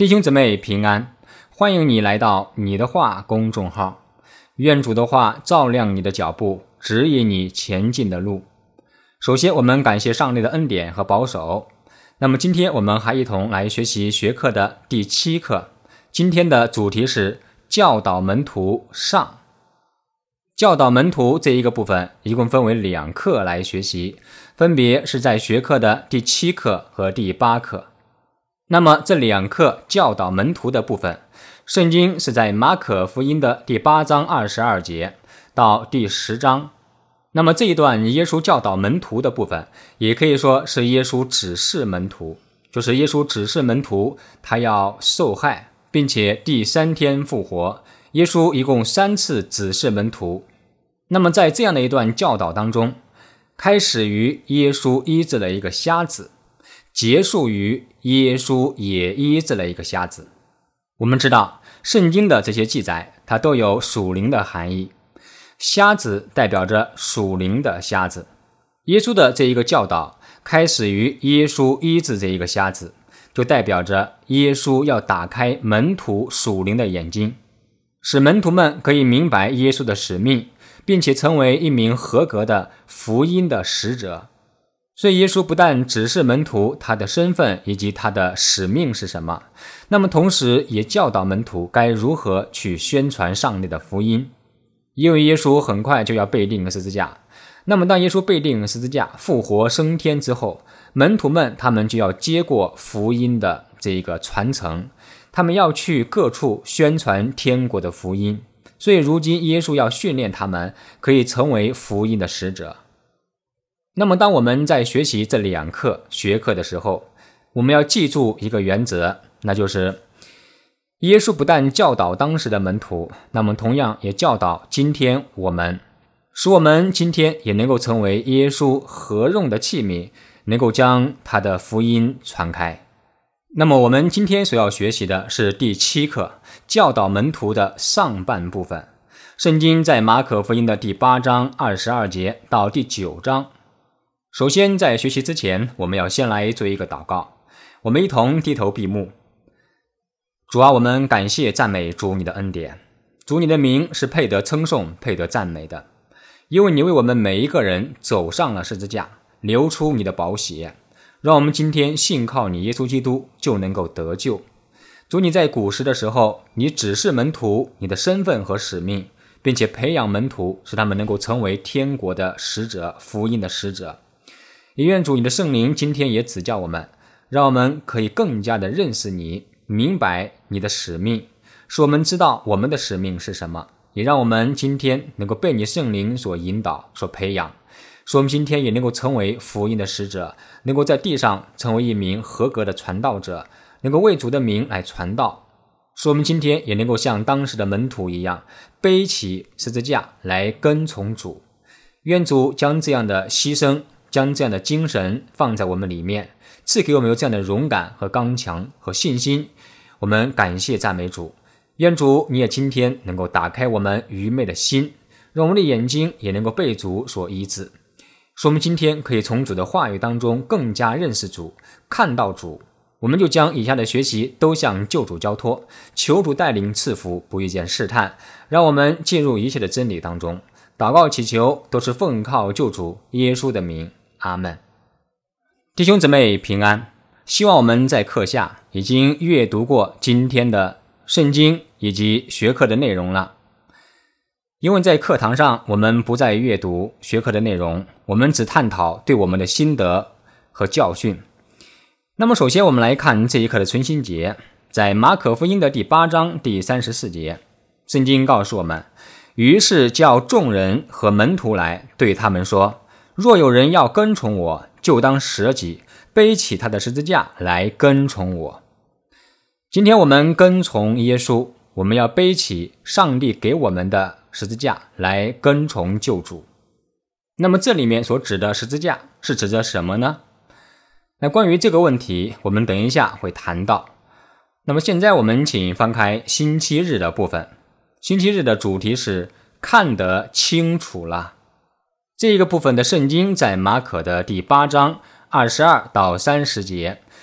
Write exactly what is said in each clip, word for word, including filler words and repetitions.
弟兄姊妹平安，欢迎你来到你的话公众号，愿主的话照亮你的脚步，指引你前进的路。首先我们感谢上帝的恩典和保守。那么今天我们还一同来学习学课的第七课，今天的主题是教导门徒上。教导门徒这一个部分一共分为两课来学习，分别是在学课的第七课和第八课。那么这两课教导门徒的部分，圣经是在马可福音的第八章二十二节到第十章。那么这一段耶稣教导门徒的部分，也可以说是耶稣指示门徒，就是耶稣指示门徒他要受害，并且第三天复活。耶稣一共三次指示门徒。那么在这样的一段教导当中，开始于耶稣医治了一个瞎子，结束于耶稣也医治了一个瞎子。我们知道圣经的这些记载，它都有属灵的含义。瞎子代表着属灵的瞎子。耶稣的这一个教导开始于耶稣医治这一个瞎子，就代表着耶稣要打开门徒属灵的眼睛，使门徒们可以明白耶稣的使命，并且成为一名合格的福音的使者。所以耶稣不但指示门徒他的身份以及他的使命是什么，那么同时也教导门徒该如何去宣传上帝的福音。因为耶稣很快就要被钉十字架，那么当耶稣被钉十字架复活升天之后，门徒们他们就要接过福音的这个传承，他们要去各处宣传天国的福音。所以如今耶稣要训练他们可以成为福音的使者。那么当我们在学习这两课学课的时候，我们要记住一个原则，那就是耶稣不但教导当时的门徒，那么同样也教导今天我们，使我们今天也能够成为耶稣合用的器皿，能够将他的福音传开。那么我们今天所要学习的是第七课，教导门徒的上半部分。圣经在马可福音的第八章二十二节到第九章。首先在学习之前，我们要先来做一个祷告。我们一同低头闭目。主啊，我们感谢赞美主你的恩典，主你的名是配得称颂配得赞美的，因为你为我们每一个人走上了十字架，流出你的宝血，让我们今天信靠你耶稣基督就能够得救。主你在古时的时候，你指示门徒你的身份和使命，并且培养门徒，使他们能够成为天国的使者，福音的使者。也愿主你的圣灵今天也指教我们，让我们可以更加的认识你，明白你的使命，使我们知道我们的使命是什么，也让我们今天能够被你圣灵所引导所培养，使我们今天也能够成为福音的使者，能够在地上成为一名合格的传道者，能够为主的名来传道，使我们今天也能够像当时的门徒一样，背起十字架来跟从主。愿主将这样的牺牲，将这样的精神放在我们里面，赐给我们有这样的勇敢和刚强和信心。我们感谢赞美主。愿主你也今天能够打开我们愚昧的心，让我们的眼睛也能够被主所医治，使我们今天可以从主的话语当中更加认识主，看到主。我们就将以下的学习都向救主交托，求主带领赐福，不遇见试探，让我们进入一切的真理当中。祷告祈求都是奉靠救主耶稣的名，阿们。弟兄姊妹平安，希望我们在课下已经阅读过今天的圣经以及学课的内容了。因为在课堂上我们不再阅读学课的内容，我们只探讨对我们的心得和教训。那么首先我们来看这一课的存心节，在马可福音的第八章第三十四节，圣经告诉我们，于是叫众人和门徒来，对他们说，若有人要跟从我，就当舍己，背起他的十字架来跟从我。今天我们跟从耶稣，我们要背起上帝给我们的十字架来跟从救主。那么这里面所指的十字架是指着什么呢？那关于这个问题，我们等一下会谈到。那么现在我们请翻开星期日的部分。星期日的主题是看得清楚了。这一个部分的圣经在马可的第八章二十二到三十节，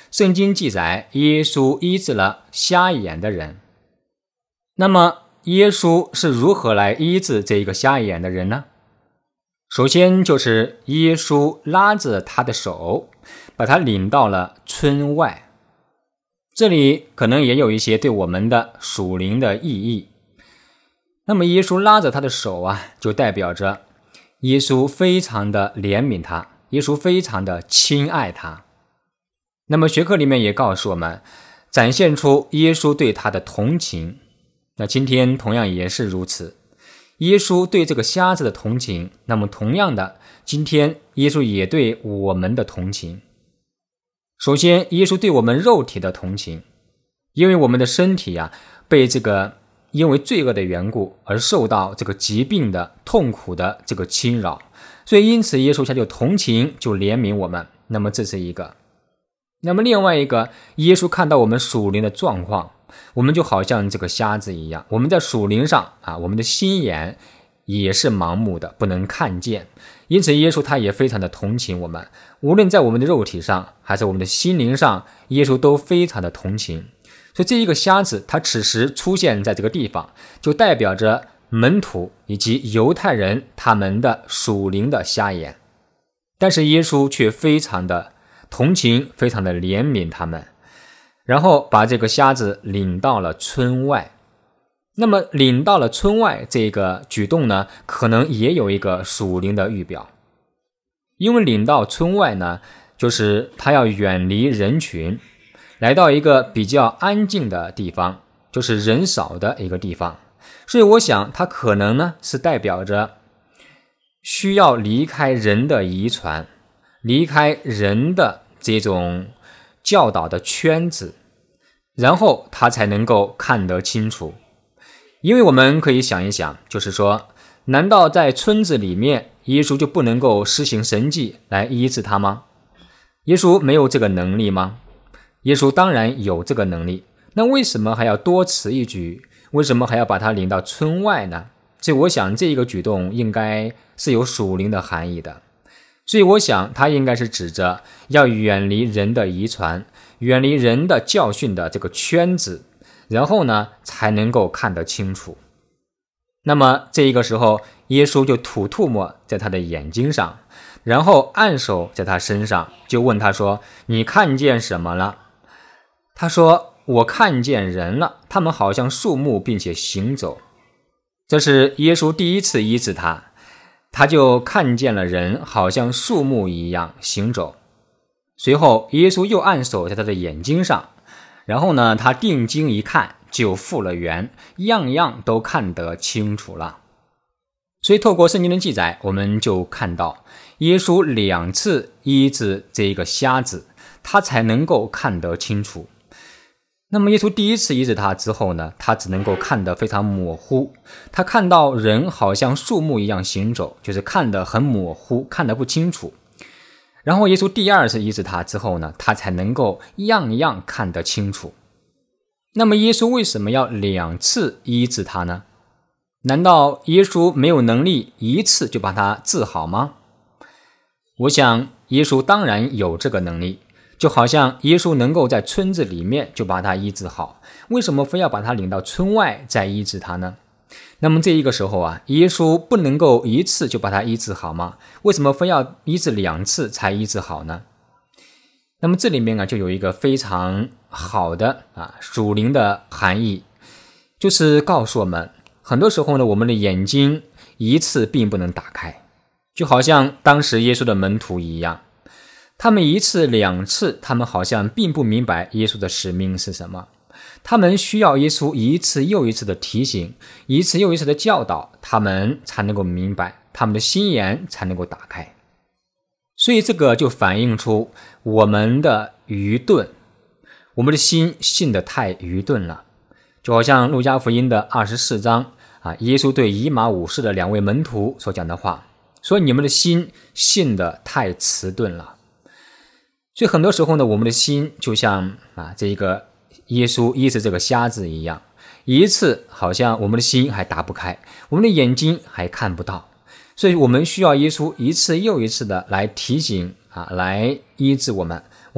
圣经记载耶稣医治了瞎眼的人。那么耶稣是如何来医治这一个瞎眼的人呢？首先就是耶稣拉着他的手，把他领到了村外。这里可能也有一些对我们的属灵的意义。那么耶稣拉着他的手啊，就代表着耶稣非常的怜悯他，耶稣非常的亲爱他。那么学科里面也告诉我们，展现出耶稣对他的同情。那今天同样也是如此，耶稣对这个瞎子的同情，那么同样的，今天耶稣也对我们的同情。首先，耶稣对我们肉体的同情，因为我们的身体啊，被这个因为罪恶的缘故而受到这个疾病的痛苦的这个侵扰，所以因此耶稣他就同情，就怜悯我们。那么这是一个。那么另外一个，耶稣看到我们属灵的状况，我们就好像这个瞎子一样，我们在属灵上啊，我们的心眼也是盲目的，不能看见。因此耶稣他也非常的同情我们，无论在我们的肉体上还是我们的心灵上，耶稣都非常的同情。所以这一个瞎子他此时出现在这个地方，就代表着门徒以及犹太人他们的属灵的瞎眼。但是耶稣却非常的同情，非常的怜悯他们，然后把这个瞎子领到了村外。那么领到了村外这个举动呢，可能也有一个属灵的预表。因为领到村外呢，就是他要远离人群，来到一个比较安静的地方，就是人少的一个地方。所以我想他可能呢是代表着需要离开人的遗传，离开人的这种教导的圈子，然后他才能够看得清楚。因为我们可以想一想，就是说，难道在村子里面耶稣就不能够施行神迹来医治他吗？耶稣没有这个能力吗？耶稣当然有这个能力，那为什么还要多此一举？为什么还要把他领到村外呢？所以我想这个举动应该是有属灵的含义的。所以我想他应该是指着要远离人的遗传，远离人的教训的这个圈子，然后呢才能够看得清楚。那么这一个时候，耶稣就吐吐沫在他的眼睛上，然后按手在他身上，就问他说，你看见什么了？他说，我看见人了，他们好像树木并且行走。这是耶稣第一次医治他，他就看见了人好像树木一样行走。随后耶稣又按手在他的眼睛上，然后呢他定睛一看，就复了原，样样都看得清楚了。所以透过圣经的记载，我们就看到耶稣两次医治这个瞎子，他才能够看得清楚。那么耶稣第一次医治他之后呢，他只能够看得非常模糊，他看到人好像树木一样行走，就是看得很模糊，看得不清楚。然后耶稣第二次医治他之后呢，他才能够样样看得清楚。那么耶稣为什么要两次医治他呢？难道耶稣没有能力一次就把他治好吗？我想耶稣当然有这个能力，就好像耶稣能够在村子里面就把他医治好，为什么非要把他领到村外再医治他呢？那么这一个时候啊，耶稣不能够一次就把他医治好吗？为什么非要医治两次才医治好呢？那么这里面啊，就有一个非常好的啊属灵的含义，就是告诉我们，很多时候呢，我们的眼睛一次并不能打开，就好像当时耶稣的门徒一样，他们一次两次，他们好像并不明白耶稣的使命是什么，他们需要耶稣一次又一次的提醒，一次又一次的教导，他们才能够明白，他们的心眼才能够打开。所以这个就反映出我们的愚钝，我们的心信得太愚钝了。就好像路加福音的二十四章啊，耶稣对以马五世的两位门徒所讲的话，说你们的心信得太迟钝了。所以很多时候呢，我们的心就像啊这个耶稣医治这个瞎子一样，一次好像我们的心还打不开，我们的眼睛还看不到，所以我们需要耶稣一次又一次的来提醒啊，来医治我们，我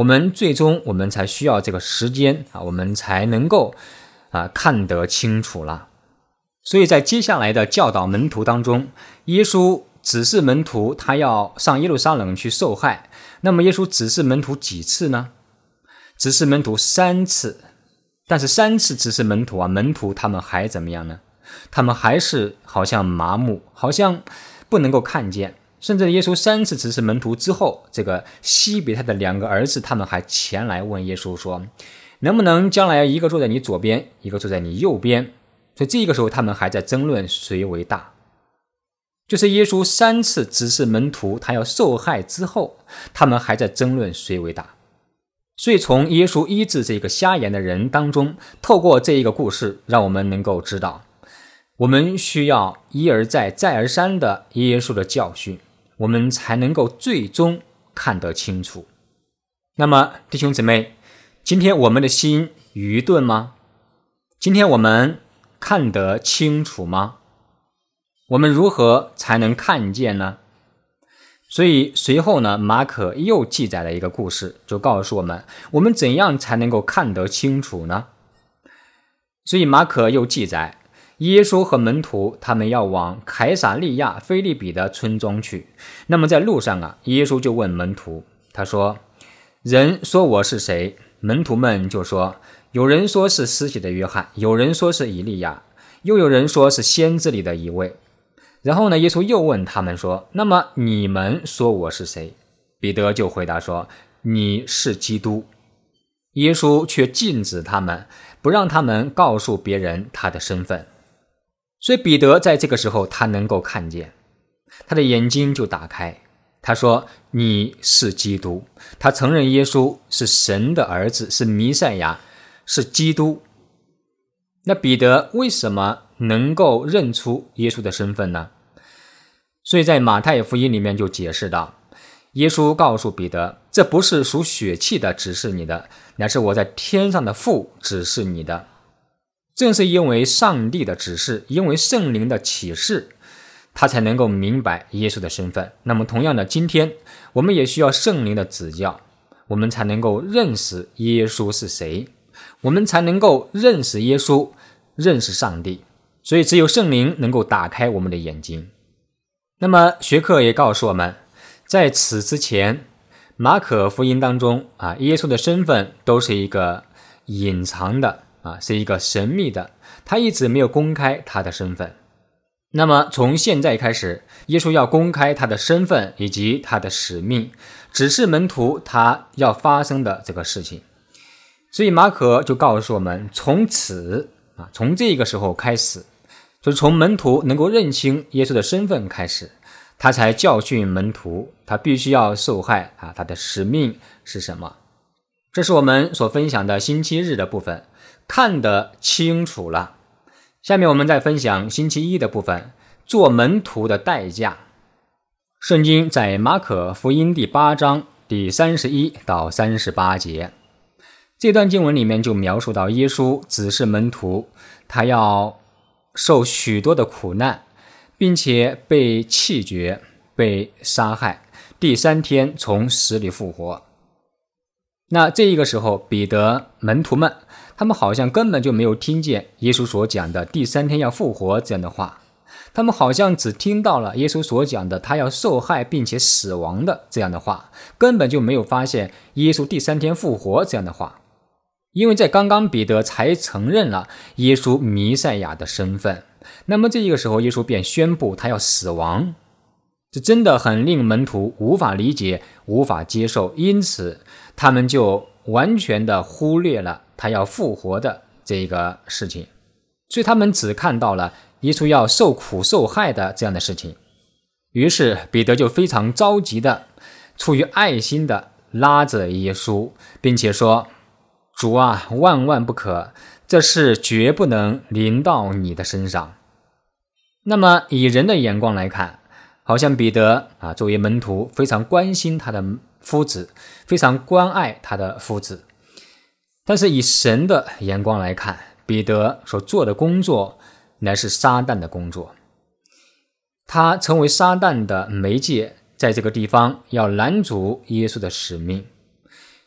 我们最终我们才需要这个时间啊，我们才能够啊看得清楚了。所以在接下来的教导门徒当中，耶稣指示门徒他要上耶路撒冷去受害。那么耶稣指示门徒几次呢？指示门徒三次。但是三次指示门徒啊，门徒他们还怎么样呢？他们还是好像麻木，好像不能够看见。甚至耶稣三次指示门徒之后，这个西比泰的两个儿子他们还前来问耶稣说，能不能将来一个坐在你左边，一个坐在你右边？所以这个时候他们还在争论谁为大。就是耶稣三次指示门徒他要受害之后，他们还在争论谁为大。所以从耶稣医治这个瞎眼的人当中，透过这一个故事，让我们能够知道，我们需要一而再再而三的耶稣的教训，我们才能够最终看得清楚。那么弟兄姊妹，今天我们的心愚钝吗？今天我们看得清楚吗？我们如何才能看见呢？所以随后呢，马可又记载了一个故事，就告诉我们，我们怎样才能够看得清楚呢？所以马可又记载，耶稣和门徒他们要往凯撒利亚腓立比的村庄去。那么在路上啊，耶稣就问门徒，他说，人说我是谁？门徒们就说，有人说是施洗的约翰，有人说是以利亚，又有人说是先知里的一位。然后呢，耶稣又问他们说，那么你们说我是谁？彼得就回答说，你是基督。耶稣却禁止他们，不让他们告诉别人他的身份。所以彼得在这个时候他能够看见，他的眼睛就打开，他说你是基督。他承认耶稣是神的儿子，是弥赛亚，是基督。那彼得为什么能够认出耶稣的身份呢？所以在马太福音里面就解释到，耶稣告诉彼得，这不是属血气的指示你的，乃是我在天上的父指示你的。正是因为上帝的指示，因为圣灵的启示，他才能够明白耶稣的身份。那么同样的，今天我们也需要圣灵的指教，我们才能够认识耶稣是谁，我们才能够认识耶稣，认识上帝。所以只有圣灵能够打开我们的眼睛。那么学课也告诉我们，在此之前，马可福音当中啊，耶稣的身份都是一个隐藏的啊，是一个神秘的，他一直没有公开他的身份。那么从现在开始，耶稣要公开他的身份以及他的使命，指示门徒他要发生的这个事情。所以马可就告诉我们，从此啊，从这个时候开始，就是从门徒能够认清耶稣的身份开始，他才教训门徒，他必须要受害啊，他的使命是什么？这是我们所分享的星期日的部分，看得清楚了。下面我们再分享星期一的部分，做门徒的代价。圣经在马可福音第八章第三十一到三十八节，这段经文里面就描述到耶稣指示门徒，他要受许多的苦难，并且被弃绝，被杀害，第三天从死里复活。那这一个时候，彼得门徒们他们好像根本就没有听见耶稣所讲的第三天要复活这样的话，他们好像只听到了耶稣所讲的他要受害并且死亡的这样的话，根本就没有发现耶稣第三天复活这样的话。因为在刚刚彼得才承认了耶稣弥赛亚的身份，那么这个时候耶稣便宣布他要死亡，这真的很令门徒无法理解，无法接受，因此他们就完全的忽略了他要复活的这个事情，所以他们只看到了耶稣要受苦受害的这样的事情。于是彼得就非常着急的，出于爱心的拉着耶稣，并且说，主啊，万万不可，这事绝不能临到你的身上。那么以人的眼光来看，好像彼得啊，作为门徒非常关心他的夫子，非常关爱他的夫子。但是以神的眼光来看，彼得所做的工作乃是撒旦的工作，他成为撒旦的媒介，在这个地方要拦阻耶稣的使命。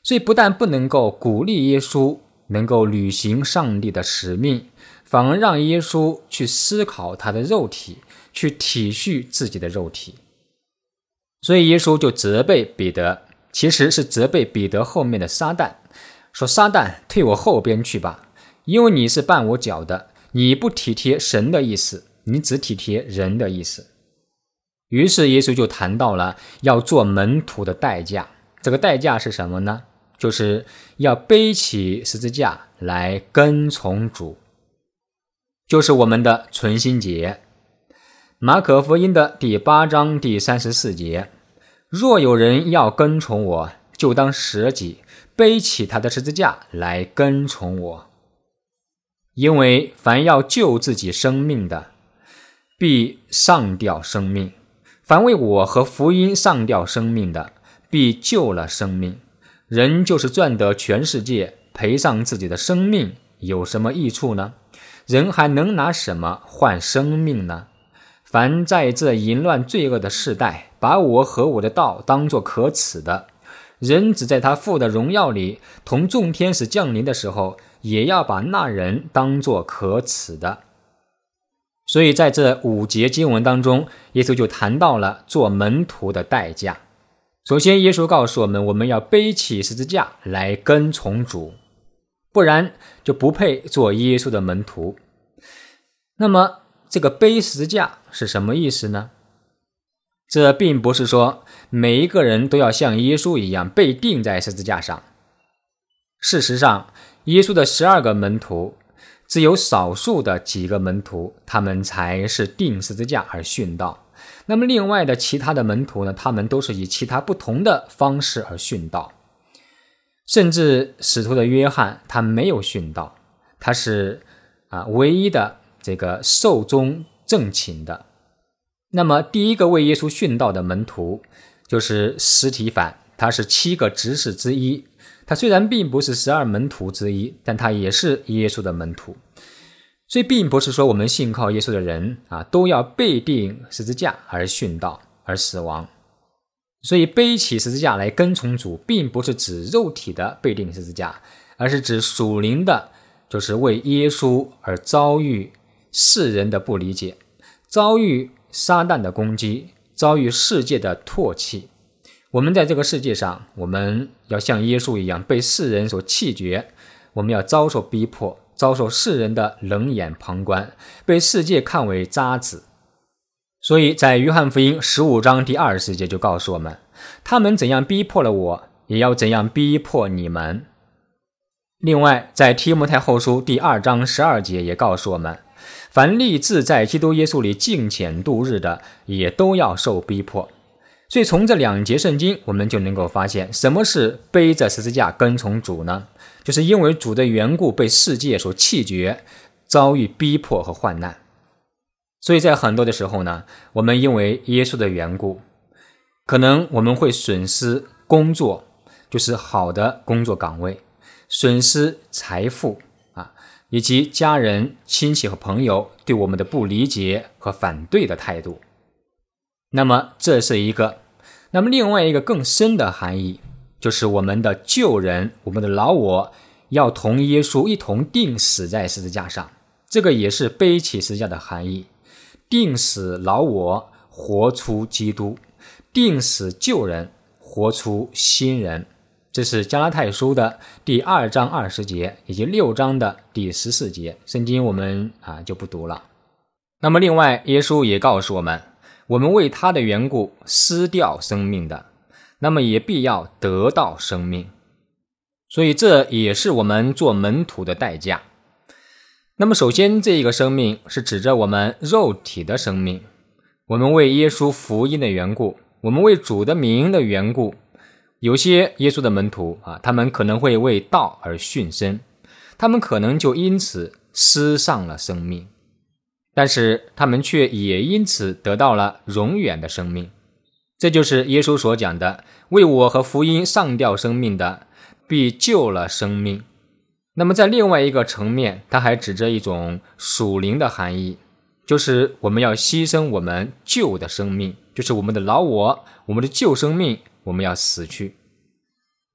所以不但不能够鼓励耶稣能够履行上帝的使命，反而让耶稣去思考他的肉体，去体恤自己的肉体。所以耶稣就责备彼得，其实是责备彼得后面的撒旦，说撒旦，退我后边去吧，因为你是绊我脚的，你不体贴神的意思，你只体贴人的意思。于是耶稣就谈到了要做门徒的代价，这个代价是什么呢？就是要背起十字架来跟从主，就是我们的存心节。马可福音的第八章第三十四节，若有人要跟从我，就当舍己，背起他的十字架来跟从我。因为凡要救自己生命的，必丧掉生命；凡为我和福音丧掉生命的，必救了生命。人就是赚得全世界，赔上自己的生命，有什么益处呢？人还能拿什么换生命呢？凡在这淫乱罪恶的世代，把我和我的道当作可耻的，人只在他父的荣耀里同众天使降临的时候，也要把那人当作可耻的。所以在这五节经文当中，耶稣就谈到了做门徒的代价。首先耶稣告诉我们，我们要背起十字架来跟从主，不然就不配做耶稣的门徒。那么这个背十字架是什么意思呢？这并不是说每一个人都要像耶稣一样被钉在十字架上。事实上，耶稣的十二个门徒，只有少数的几个门徒，他们才是钉十字架而殉道。那么另外的其他的门徒呢，他们都是以其他不同的方式而殉道。甚至使徒的约翰，他没有殉道，他是啊唯一的这个寿终正寝的。那么第一个为耶稣殉道的门徒就是司提反，他是七个执事之一，他虽然并不是十二门徒之一，但他也是耶稣的门徒。所以并不是说我们信靠耶稣的人啊，都要被钉十字架而殉道而死亡。所以背起十字架来跟从主，并不是指肉体的被钉十字架，而是指属灵的，就是为耶稣而遭遇世人的不理解，遭遇撒旦的攻击，遭遇世界的唾弃。我们在这个世界上，我们要像耶稣一样被世人所弃绝，我们要遭受逼迫，遭受世人的冷眼旁观，被世界看为渣子。所以在约翰福音十五章第二十节就告诉我们，他们怎样逼迫了我，也要怎样逼迫你们。另外在提摩太后书第二章十二节也告诉我们，凡立志在基督耶稣里敬虔度日的，也都要受逼迫。所以从这两节圣经，我们就能够发现，什么是背着十字架跟从主呢？就是因为主的缘故被世界所弃绝，遭遇逼迫和患难。所以在很多的时候呢，我们因为耶稣的缘故，可能我们会损失工作，就是好的工作岗位，损失财富啊，以及家人、亲戚和朋友对我们的不理解和反对的态度。那么这是一个，那么另外一个更深的含义，就是我们的旧人，我们的老我要同耶稣一同钉死在十字架上，这个也是背起十字架的含义。钉死老我，活出基督；钉死旧人，活出新人。这是加拉太书的第二章二十节，以及六章的第十四节。圣经我们啊就不读了。那么另外，耶稣也告诉我们，我们为他的缘故失掉生命的，那么也必要得到生命。所以这也是我们做门徒的代价。那么首先，这一个生命是指着我们肉体的生命。我们为耶稣福音的缘故，我们为主的名的缘故，有些耶稣的门徒啊，他们可能会为道而殉身，他们可能就因此失丧了生命，但是他们却也因此得到了永远的生命。这就是耶稣所讲的，为我和福音丧掉生命的，必救了生命。那么在另外一个层面，它还指着一种属灵的含义，就是我们要牺牲我们旧的生命，就是我们的老我，我们的旧生命，我们要死去。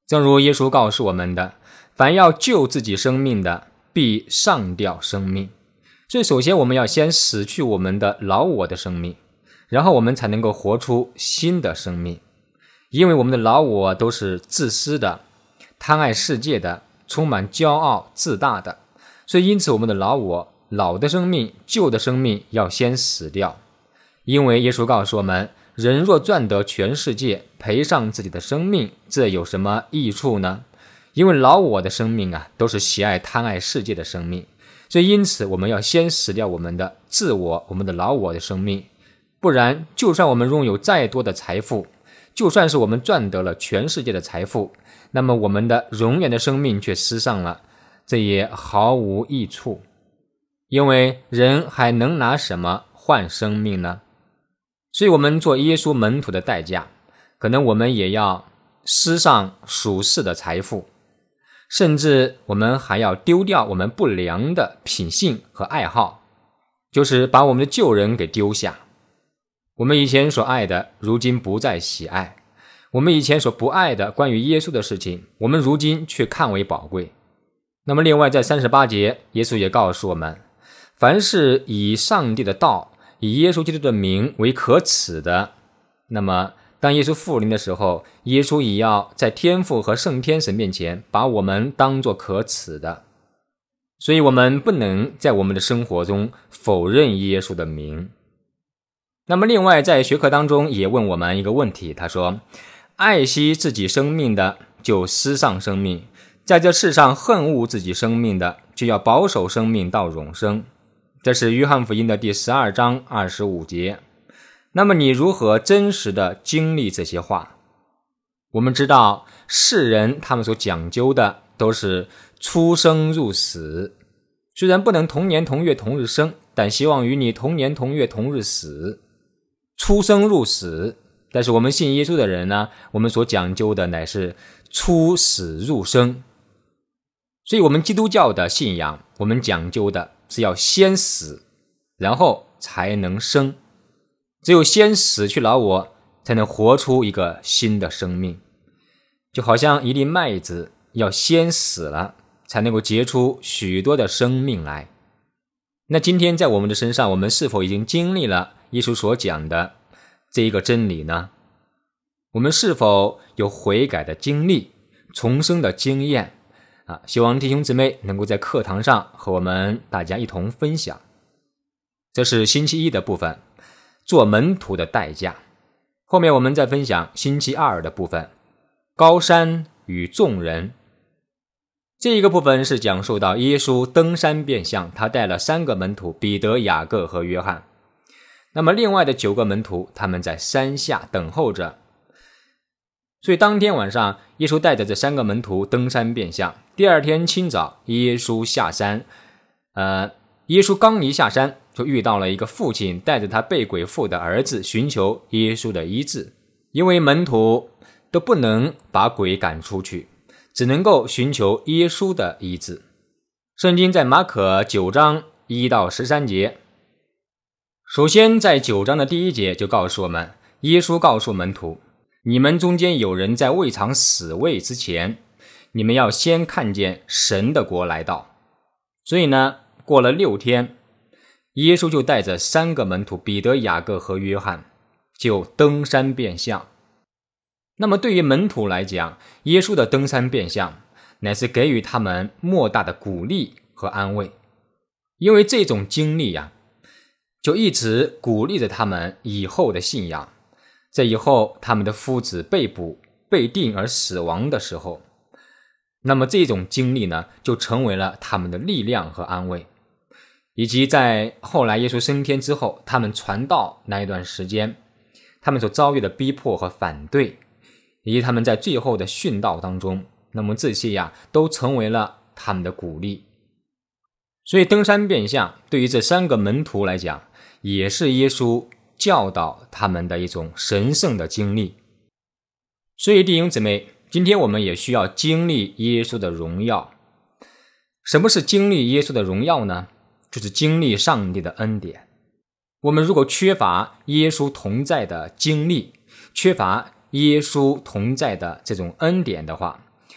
正如耶稣告诉我们的，凡要救自己生命的，必上吊生命。所以首先我们要先死去我们的老我的生命，然后我们才能够活出新的生命。因为我们的老我都是自私的，贪爱世界的，充满骄傲自大的，所以因此我们的老我，老的生命，旧的生命要先死掉。因为耶稣告诉我们，人若赚得全世界，赔上自己的生命，这有什么益处呢？因为老我的生命啊，都是喜爱贪爱世界的生命，所以因此我们要先死掉我们的自我，我们的老我的生命。不然就算我们拥有再多的财富，就算是我们赚得了全世界的财富，那么我们的永远的生命却失丧了，这也毫无益处。因为人还能拿什么换生命呢？所以我们做耶稣门徒的代价，可能我们也要失丧属世的财富，甚至我们还要丢掉我们不良的品性和爱好，就是把我们的旧人给丢下。我们以前所爱的，如今不再喜爱；我们以前所不爱的关于耶稣的事情，我们如今却看为宝贵。那么另外在三十八节，耶稣也告诉我们，凡是以上帝的道，以耶稣基督的名为可耻的，那么当耶稣复临的时候，耶稣也要在天父和圣天神面前把我们当作可耻的。所以我们不能在我们的生活中否认耶稣的名。那么另外在学课当中也问我们一个问题，他说，爱惜自己生命的就失丧生命，在这世上恨恶自己生命的就要保守生命到永生。这是约翰福音的第十二章二十五节。那么你如何真实的经历这些话？我们知道世人他们所讲究的都是出生入死，虽然不能同年同月同日生，但希望与你同年同月同日死。出生入死，但是我们信耶稣的人呢，我们所讲究的乃是出死入生。所以我们基督教的信仰，我们讲究的是要先死，然后才能生。只有先死去老我，才能活出一个新的生命。就好像一粒麦子要先死了，才能够结出许多的生命来。那今天在我们的身上，我们是否已经经历了耶稣所讲的这一个真理呢？我们是否有悔改的经历，重生的经验啊？希望弟兄姊妹能够在课堂上和我们大家一同分享。这是星期一的部分，做门徒的代价。后面我们再分享星期二的部分，高山与众人。这一个部分是讲述到耶稣登山变相，他带了三个门徒，彼得、雅各和约翰。那么另外的九个门徒，他们在山下等候着。所以当天晚上，耶稣带着这三个门徒登山变相。第二天清早，耶稣下山。呃，耶稣刚一下山，就遇到了一个父亲带着他被鬼附的儿子，寻求耶稣的医治。因为门徒都不能把鬼赶出去，只能够寻求耶稣的医治。圣经在马可九章一到十三节，首先在九章的第一节就告诉我们，耶稣告诉门徒，你们中间有人在未尝死位之前，你们要先看见神的国来到。所以呢，过了六天，耶稣就带着三个门徒彼得、雅各和约翰就登山变相。那么对于门徒来讲，耶稣的登山变相乃是给予他们莫大的鼓励和安慰，因为这种经历呀、啊，就一直鼓励着他们以后的信仰。在以后他们的夫子被捕、被定而死亡的时候，那么这种经历呢，就成为了他们的力量和安慰。以及在后来耶稣升天之后，他们传道那一段时间，他们所遭遇的逼迫和反对，以及他们在最后的殉道当中，那么这些呀，都成为了他们的鼓励。所以登山变相对于这三个门徒来讲，也是耶稣教导他们的一种神圣的经历。所以弟兄姊妹，今天我们也需要经历耶稣的荣耀。什么是经历耶稣的荣耀呢？就是经历上帝的恩典。我们如果缺乏耶稣同在的经历，缺乏耶稣同在的这种恩典的话，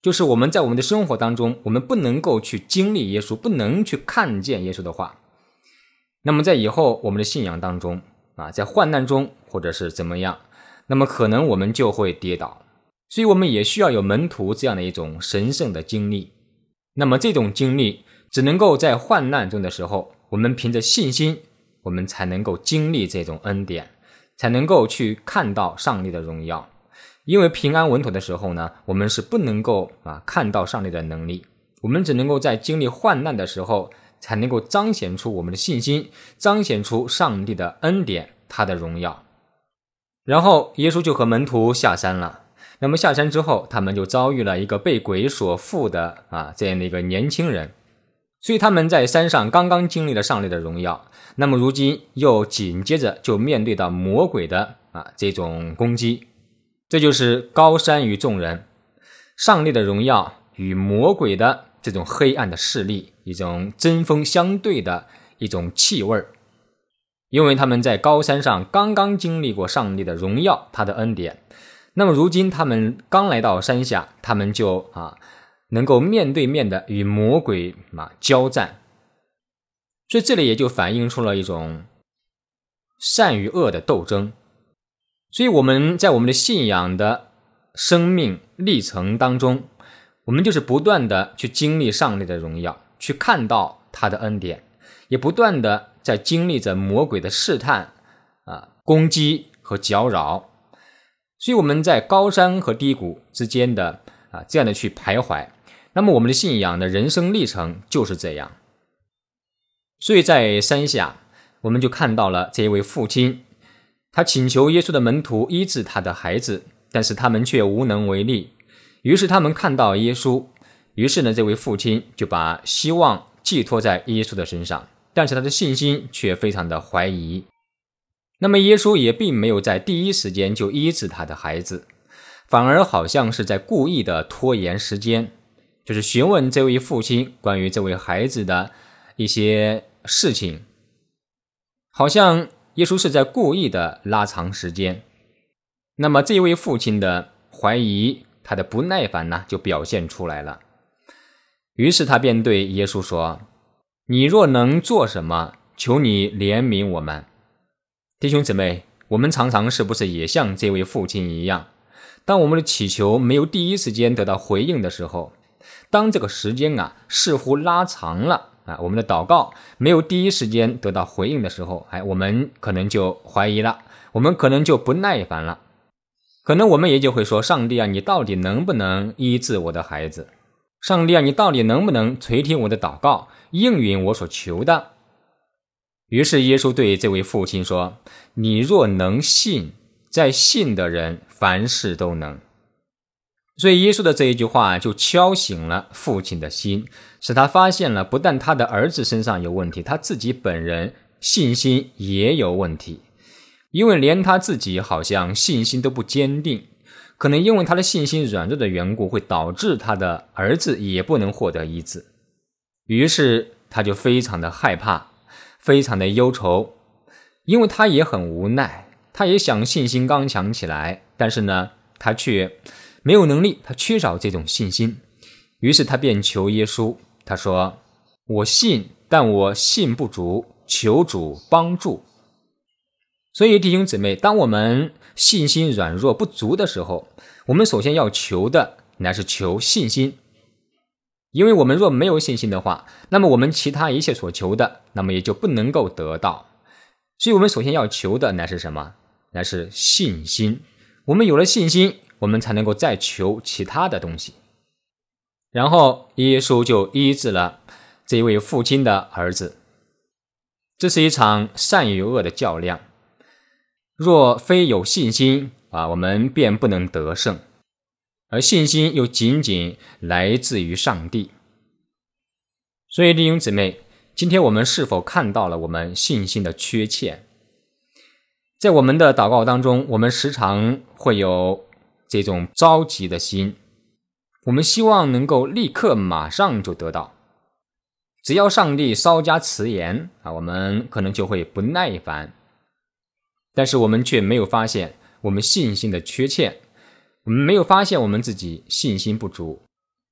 就是我们在我们的生活当中，我们不能够去经历耶稣，不能去看见耶稣的话，那么在以后我们的信仰当中啊，在患难中或者是怎么样，那么可能我们就会跌倒。所以我们也需要有门徒这样的一种神圣的经历。那么这种经历只能够在患难中的时候，我们凭着信心，我们才能够经历这种恩典，才能够去看到上帝的荣耀。因为平安稳妥的时候呢，我们是不能够啊看到上帝的能力，我们只能够在经历患难的时候，才能够彰显出我们的信心，彰显出上帝的恩典，他的荣耀。然后耶稣就和门徒下山了。那么下山之后，他们就遭遇了一个被鬼所附的啊这样的一个年轻人。所以他们在山上刚刚经历了上帝的荣耀，那么如今又紧接着就面对到魔鬼的啊这种攻击。这就是高山与众人，上帝的荣耀与魔鬼的这种黑暗的势力一种针锋相对的一种气味。因为他们在高山上刚刚经历过上帝的荣耀，他的恩典，那么如今他们刚来到山下，他们就啊能够面对面的与魔鬼啊交战。所以这里也就反映出了一种善与恶的斗争。所以我们在我们的信仰的生命历程当中，我们就是不断的去经历上帝的荣耀，去看到他的恩典，也不断的在经历着魔鬼的试探啊攻击和搅扰。所以我们在高山和低谷之间的啊这样的去徘徊，那么我们的信仰的人生历程就是这样。所以在山下我们就看到了这一位父亲，他请求耶稣的门徒医治他的孩子，但是他们却无能为力。于是他们看到耶稣，于是呢这位父亲就把希望寄托在耶稣的身上，但是他的信心却非常的怀疑。那么耶稣也并没有在第一时间就医治他的孩子，反而好像是在故意的拖延时间，就是询问这位父亲关于这位孩子的一些事情，好像耶稣是在故意的拉长时间。那么这位父亲的怀疑，他的不耐烦呢就表现出来了。于是他便对耶稣说，你若能做什么，求你怜悯我们。弟兄姊妹，我们常常是不是也像这位父亲一样，当我们的祈求没有第一时间得到回应的时候，当这个时间啊似乎拉长了啊，我们的祷告没有第一时间得到回应的时候，哎，我们可能就怀疑了，我们可能就不耐烦了，可能我们也就会说，上帝啊，你到底能不能医治我的孩子？上帝啊，你到底能不能垂听我的祷告，应允我所求的？于是耶稣对这位父亲说，你若能信，在信的人凡事都能。所以耶稣的这一句话就敲醒了父亲的心，使他发现了不但他的儿子身上有问题，他自己本人信心也有问题。因为连他自己好像信心都不坚定，可能因为他的信心软弱的缘故，会导致他的儿子也不能获得医治。于是他就非常的害怕，非常的忧愁，因为他也很无奈，他也想信心刚强起来，但是呢他却没有能力，他缺少这种信心。于是他便求耶稣，他说，我信，但我信不足，求主帮助。所以弟兄姊妹，当我们信心软弱不足的时候，我们首先要求的乃是求信心。因为我们若没有信心的话，那么我们其他一切所求的，那么也就不能够得到。所以我们首先要求的乃是什么？乃是信心。我们有了信心，我们才能够再求其他的东西。然后耶稣就医治了这位父亲的儿子。这是一场善与恶的较量。若非有信心啊，我们便不能得胜，而信心又仅仅来自于上帝。所以弟兄姊妹，今天我们是否看到了我们信心的缺欠？在我们的祷告当中，我们时常会有这种着急的心，我们希望能够立刻马上就得到。只要上帝稍加迟延啊，我们可能就会不耐烦。但是我们却没有发现我们信心的缺欠，我们没有发现我们自己信心不足，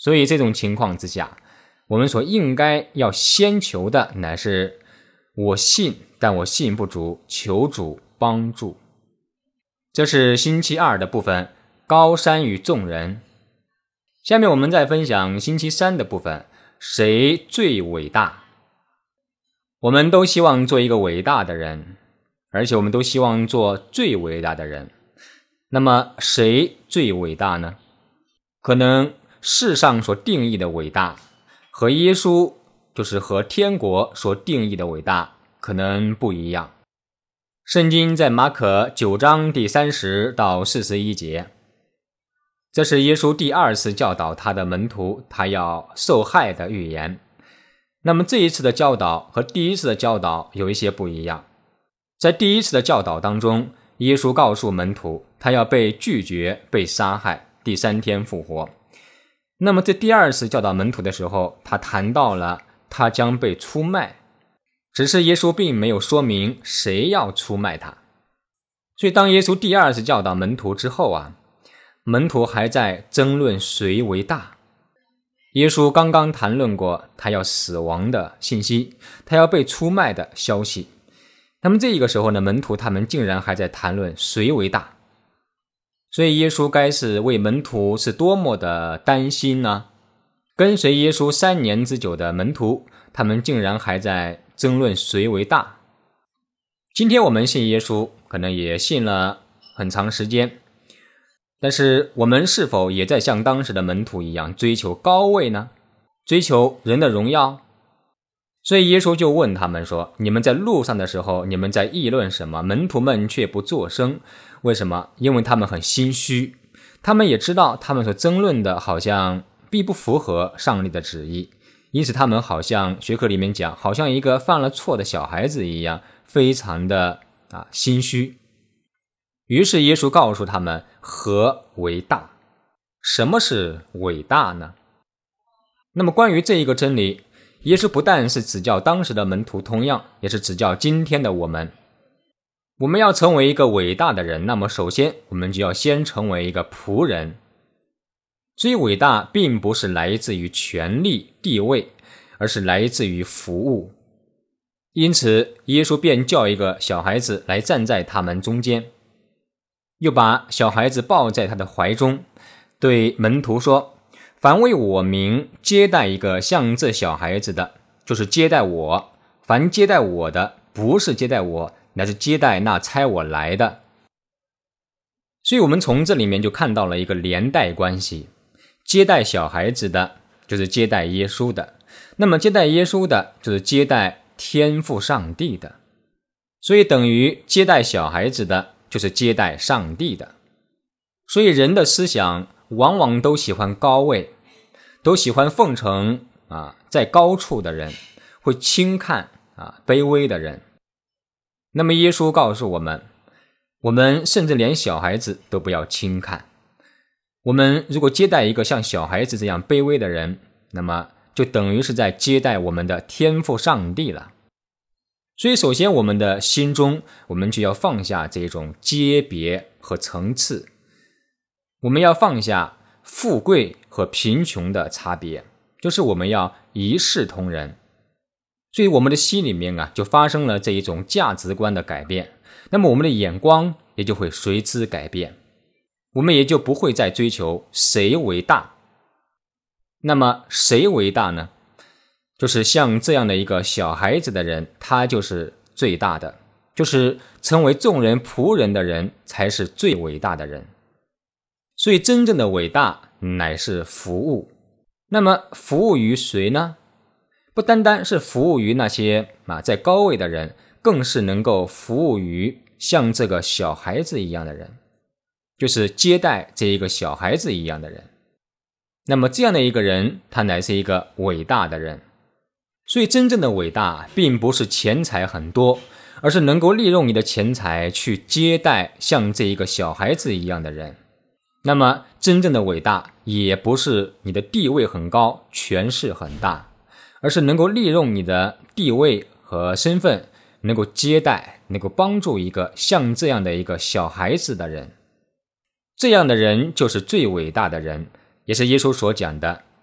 所以这种情况之下，我们所应该要先求的乃是我信，但我信不足，求主帮助。这是星期二的部分，高山与众人。下面我们再分享星期三的部分，谁最伟大？我们都希望做一个伟大的人，而且我们都希望做最伟大的人。那么谁最伟大呢？可能世上所定义的伟大和耶稣，就是和天国所定义的伟大可能不一样。圣经在马可九章第三十到四十一节，这是耶稣第二次教导他的门徒他要受害的预言。那么这一次的教导和第一次的教导有一些不一样。在第一次的教导当中，耶稣告诉门徒他要被拒绝，被杀害，第三天复活。那么在第二次教导门徒的时候，他谈到了他将被出卖，只是耶稣并没有说明谁要出卖他。所以当耶稣第二次教导门徒之后啊，门徒还在争论谁为大。耶稣刚刚谈论过他要死亡的信息，他要被出卖的消息。那么这个时候呢，门徒他们竟然还在谈论谁为大。所以耶稣该是为门徒是多么的担心呢？跟随耶稣三年之久的门徒，他们竟然还在争论谁为大。今天我们信耶稣，可能也信了很长时间，但是我们是否也在像当时的门徒一样追求高位呢？追求人的荣耀？所以耶稣就问他们说，你们在路上的时候，你们在议论什么？门徒们却不作声。为什么？因为他们很心虚，他们也知道他们所争论的好像并不符合上帝的旨意，因此他们好像学科里面讲，好像一个犯了错的小孩子一样，非常的啊心虚。于是耶稣告诉他们，何为大？什么是伟大呢？那么关于这一个真理，耶稣不但是指教当时的门徒，同样也是指教今天的我们。我们要成为一个伟大的人，那么首先我们就要先成为一个仆人。所以伟大并不是来自于权力地位，而是来自于服务。因此耶稣便叫一个小孩子来站在他们中间，又把小孩子抱在他的怀中，对门徒说，凡为我名接待一个像这小孩子的，就是接待我。凡接待我的，不是接待我，乃是接待那差我来的。所以我们从这里面就看到了一个连带关系，接待小孩子的就是接待耶稣的，那么接待耶稣的就是接待天父上帝的，所以等于接待小孩子的就是接待上帝的。所以人的思想往往都喜欢高位，都喜欢奉承啊，在高处的人，会轻看啊卑微的人。那么耶稣告诉我们，我们甚至连小孩子都不要轻看。我们如果接待一个像小孩子这样卑微的人，那么就等于是在接待我们的天父上帝了。所以首先我们的心中，我们就要放下这种阶别和层次，我们要放下富贵和贫穷的差别，就是我们要一视同仁。所以我们的心里面啊，就发生了这一种价值观的改变，那么我们的眼光也就会随之改变，我们也就不会再追求谁为大。那么谁为大呢？就是像这样的一个小孩子的人，他就是最大的，就是成为众人仆人的人才是最伟大的人。所以真正的伟大乃是服务。那么服务于谁呢？不单单是服务于那些啊在高位的人，更是能够服务于像这个小孩子一样的人，就是接待这一个小孩子一样的人。那么这样的一个人，他乃是一个伟大的人。所以真正的伟大并不是钱财很多，而是能够利用你的钱财去接待像这一个小孩子一样的人。那么真正的伟大也不是你的地位很高，权势很大，而是能够利用你的地位和身份，能够接待，能够帮助一个像这样的一个小孩子的人。这样的人就是最伟大的人，也是耶稣所讲的，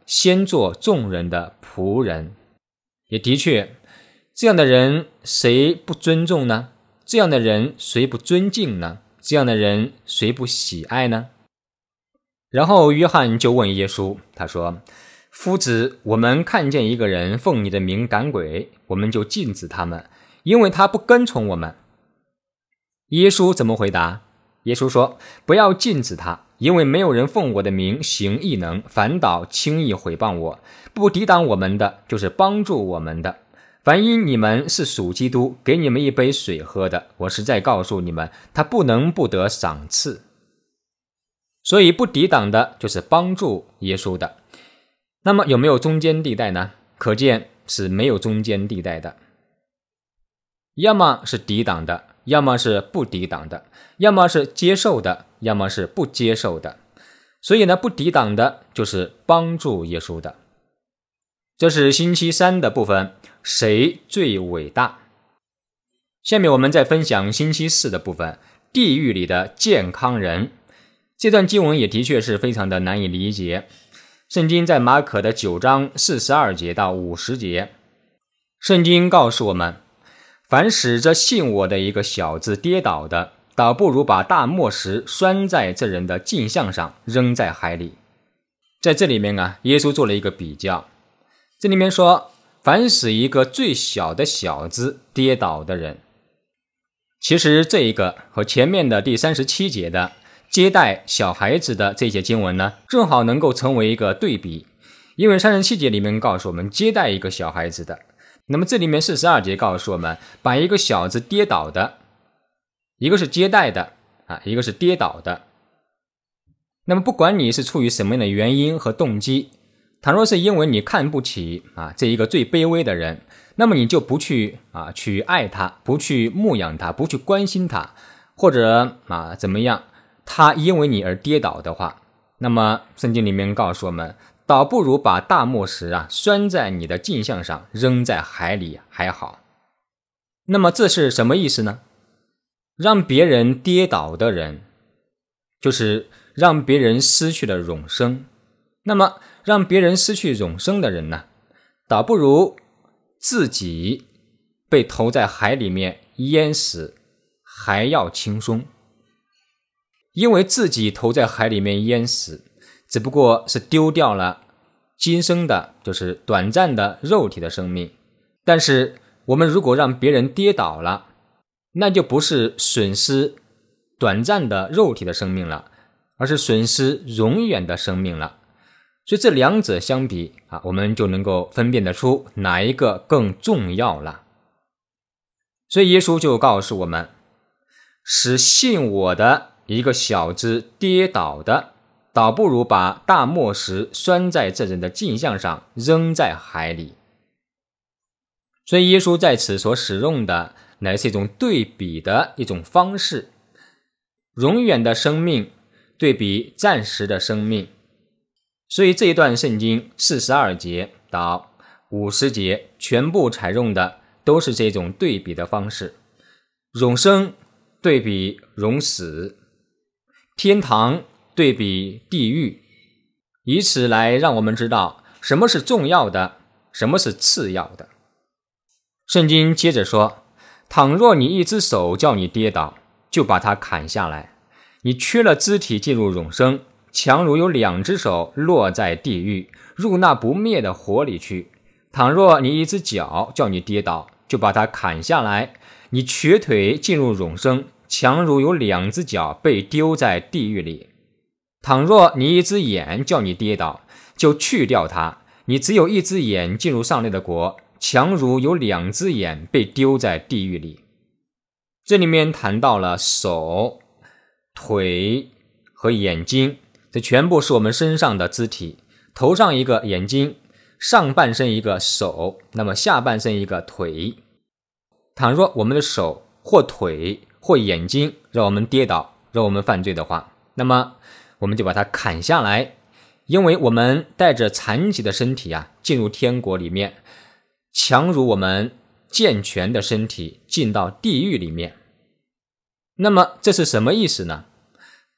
先做众人的仆人。也的确，这样的人谁不尊重呢？这样的人谁不尊敬呢？这样的人谁不喜爱呢？然后约翰就问耶稣，他说，夫子，我们看见一个人奉你的名赶鬼，我们就禁止他们，因为他不跟从我们。耶稣怎么回答？耶稣说，不要禁止他，因为没有人奉我的名行异能，反倒轻易毁谤我。不抵挡我们的，就是帮助我们的。凡因你们是属基督，给你们一杯水喝的，我实在告诉你们，他不能不得赏赐。所以不抵挡的就是帮助耶稣的。那么有没有中间地带呢？可见是没有中间地带的，要么是抵挡的，要么是不抵挡的，要么是接受的，要么是不接受的。所以呢，不抵挡的就是帮助耶稣的。这是星期三的部分，谁最伟大？下面我们再分享星期四的部分，地狱里的健康人。这段经文也的确是非常的难以理解。圣经在马可的九章四十二节到五十节，圣经告诉我们，凡使着信我的一个小子跌倒的，倒不如把大磨石拴在这人的颈项上，扔在海里。在这里面啊，耶稣做了一个比较，这里面说，凡使一个最小的小子跌倒的人，其实这一个和前面的第三十七节的接待小孩子的这些经文呢，正好能够成为一个对比。因为三十七节里面告诉我们接待一个小孩子的，那么这里面四十二节告诉我们把一个小子跌倒的，一个是接待的啊，一个是跌倒的。那么不管你是出于什么样的原因和动机，倘若是因为你看不起啊这一个最卑微的人，那么你就不去啊去爱他，不去牧养他，不去关心他，或者啊怎么样，他因为你而跌倒的话，那么圣经里面告诉我们，倒不如把大磨石啊拴在你的颈项上，扔在海里还好。那么这是什么意思呢？让别人跌倒的人，就是让别人失去了永生。那么让别人失去永生的人呢，倒不如自己被投在海里面淹死还要轻松。因为自己投在海里面淹死，只不过是丢掉了今生的，就是短暂的肉体的生命。但是我们如果让别人跌倒了，那就不是损失短暂的肉体的生命了，而是损失永远的生命了。所以这两者相比啊，我们就能够分辨得出哪一个更重要了。所以耶稣就告诉我们，使信我的一个小子跌倒的，倒不如把大磨石拴在这人的颈项上，扔在海里。所以耶稣在此所使用的乃是一种对比的一种方式，永远的生命对比暂时的生命。所以这一段圣经四十二节到五十节全部采用的都是这种对比的方式，永生对比永死，天堂对比地狱，以此来让我们知道什么是重要的，什么是次要的。圣经接着说，倘若你一只手叫你跌倒，就把它砍下来，你缺了肢体进入永生，强如有两只手落在地狱，入那不灭的火里去。倘若你一只脚叫你跌倒，就把它砍下来，你瘸腿进入永生，强如有两只脚被丢在地狱里。倘若你一只眼叫你跌倒，就去掉它，你只有一只眼进入上帝的国，强如有两只眼被丢在地狱里。这里面谈到了手、腿和眼睛，这全部是我们身上的肢体，头上一个眼睛，上半身一个手，那么下半身一个腿。倘若我们的手或腿或眼睛让我们跌倒，让我们犯罪的话，那么我们就把它砍下来，因为我们带着残疾的身体啊进入天国里面，强如我们健全的身体进到地狱里面。那么这是什么意思呢？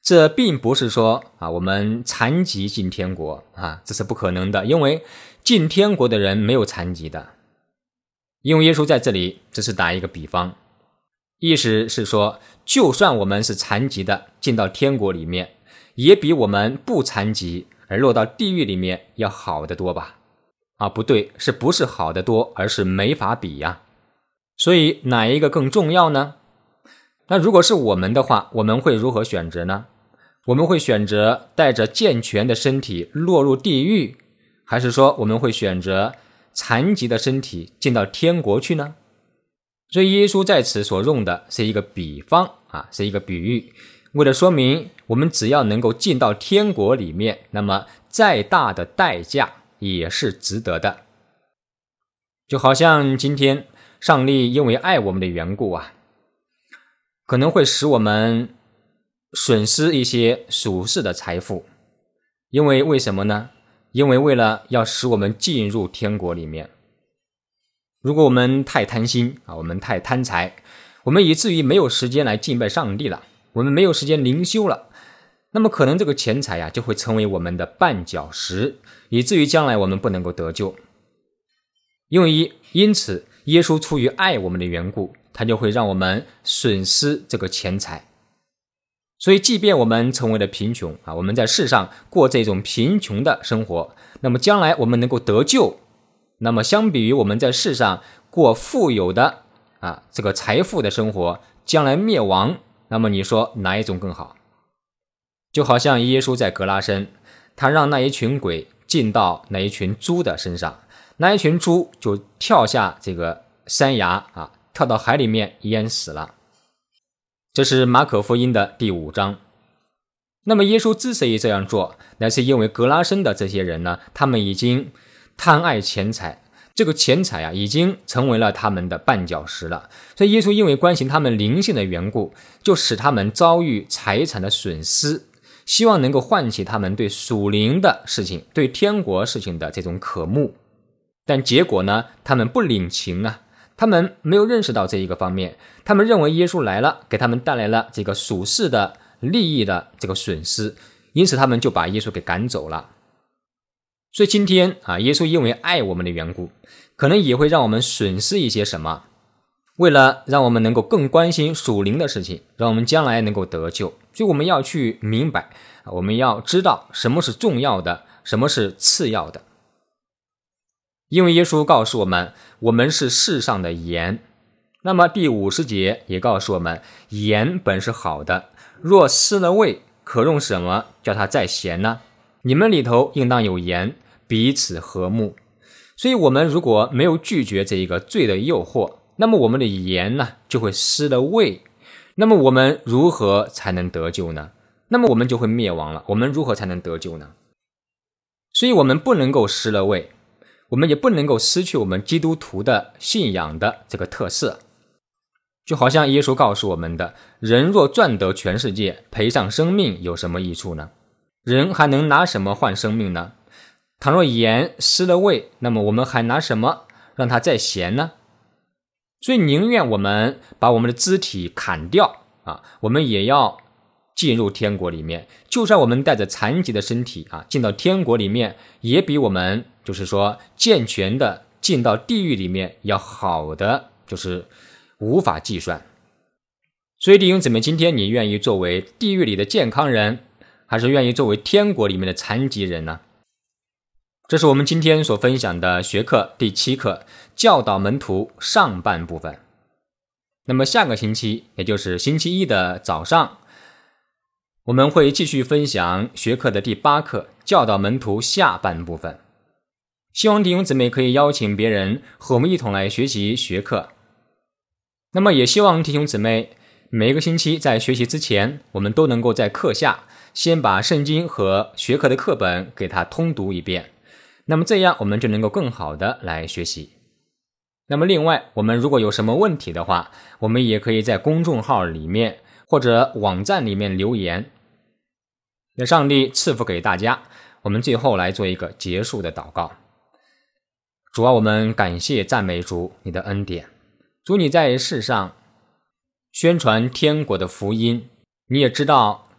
这并不是说啊，我们残疾进天国啊，这是不可能的，因为进天国的人没有残疾的。因为耶稣在这里只是打一个比方，意思是说，就算我们是残疾的进到天国里面，也比我们不残疾而落到地狱里面要好得多吧？啊，不对，是不是好得多，而是没法比呀。所以哪一个更重要呢？那如果是我们的话，我们会如何选择呢？我们会选择带着健全的身体落入地狱，还是说我们会选择残疾的身体进到天国去呢？所以耶稣在此所用的是一个比方啊，是一个比喻，为了说明我们只要能够进到天国里面，那么再大的代价也是值得的。就好像今天上帝因为爱我们的缘故啊，可能会使我们损失一些属世的财富，因为为什么呢？因为为了要使我们进入天国里面。如果我们太贪心啊，我们太贪财，我们以至于没有时间来敬拜上帝了，我们没有时间灵修了，那么可能这个钱财啊就会成为我们的绊脚石，以至于将来我们不能够得救。因为因此耶稣出于爱我们的缘故，他就会让我们损失这个钱财。所以即便我们成为了贫穷啊，我们在世上过这种贫穷的生活，那么将来我们能够得救，那么相比于我们在世上过富有的啊这个财富的生活，将来灭亡，那么你说哪一种更好？就好像耶稣在格拉森，他让那一群鬼进到那一群猪的身上，那一群猪就跳下这个山崖啊，跳到海里面淹死了。这是马可福音的第五章。那么耶稣之所以这样做，乃是因为格拉森的这些人呢，他们已经贪爱钱财，这个钱财啊已经成为了他们的绊脚石了。所以耶稣因为关心他们灵性的缘故，就使他们遭遇财产的损失，希望能够唤起他们对属灵的事情，对天国事情的这种渴慕。但结果呢，他们不领情啊，他们没有认识到这一个方面，他们认为耶稣来了，给他们带来了这个属世的利益的这个损失，因此他们就把耶稣给赶走了。所以今天啊，耶稣因为爱我们的缘故，可能也会让我们损失一些什么，为了让我们能够更关心属灵的事情，让我们将来能够得救，所以我们要去明白，我们要知道什么是重要的，什么是次要的。因为耶稣告诉我们，我们是世上的盐。那么第五十节也告诉我们，盐本是好的，若失了味，可用什么叫它再咸呢？你们里头应当有盐，彼此和睦。所以我们如果没有拒绝这一个罪的诱惑，那么我们的盐呢就会失了味。那么我们如何才能得救呢？那么我们就会灭亡了。我们如何才能得救呢？所以我们不能够失了味，我们也不能够失去我们基督徒的信仰的这个特色。就好像耶稣告诉我们的，人若赚得全世界，赔上生命，有什么益处呢？人还能拿什么换生命呢？倘若盐失了味，那么我们还拿什么让它再咸呢？所以宁愿我们把我们的肢体砍掉啊，我们也要进入天国里面。就算我们带着残疾的身体啊，进到天国里面，也比我们就是说健全的进到地狱里面要好的，就是无法计算。所以弟兄姊妹，今天你愿意作为地狱里的健康人，还是愿意作为天国里面的残疾人呢？这是我们今天所分享的学课第七课，教导门徒上半部分。那么下个星期，也就是星期一的早上，我们会继续分享学课的第八课，教导门徒下半部分。希望弟兄姊妹可以邀请别人和我们一同来学习学课。那么也希望弟兄姊妹每一个星期在学习之前，我们都能够在课下先把圣经和学课的课本给它通读一遍，那么这样我们就能够更好的来学习。那么另外，我们如果有什么问题的话，我们也可以在公众号里面或者网站里面留言。愿上帝赐福给大家。我们最后来做一个结束的祷告。主啊，我们感谢赞美主你的恩典。主，你在世上宣传天国的福音，你也知道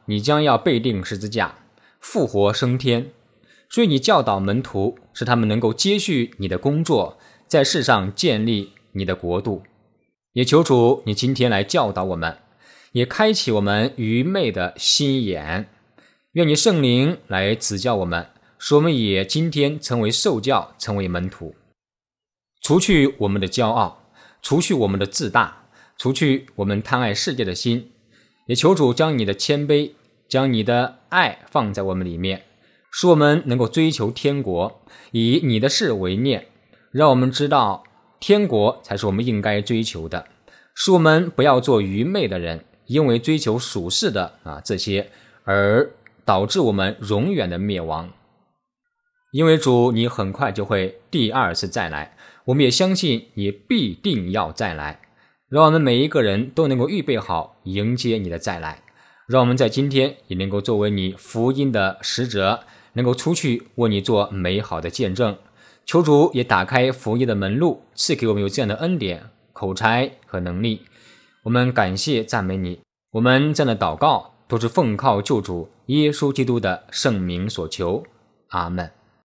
你将要被钉十字架，复活升天，所以你教导门徒，使他们能够接续你的工作，在世上建立你的国度。也求主你今天来教导我们，也开启我们愚昧的心眼，愿你圣灵来指教我们，使我们也今天成为受教，成为门徒，除去我们的骄傲，除去我们的自大，除去我们贪爱世界的心，也求主将你的谦卑，将你的爱放在我们里面，使我们能够追求天国，以你的事为念，让我们知道天国才是我们应该追求的，使我们不要做愚昧的人，因为追求属世的啊这些而导致我们永远的灭亡。因为主你很快就会第二次再来，我们也相信你必定要再来，让我们每一个人都能够预备好迎接你的再来，让我们在今天也能够作为你福音的使者，能够出去为你做美好的见证。求主也打开福音的门路，赐给我们有这样的恩典、口才和能力。我们感谢赞美你，我们这样的祷告都是奉靠救主耶稣基督的圣名所求，阿们。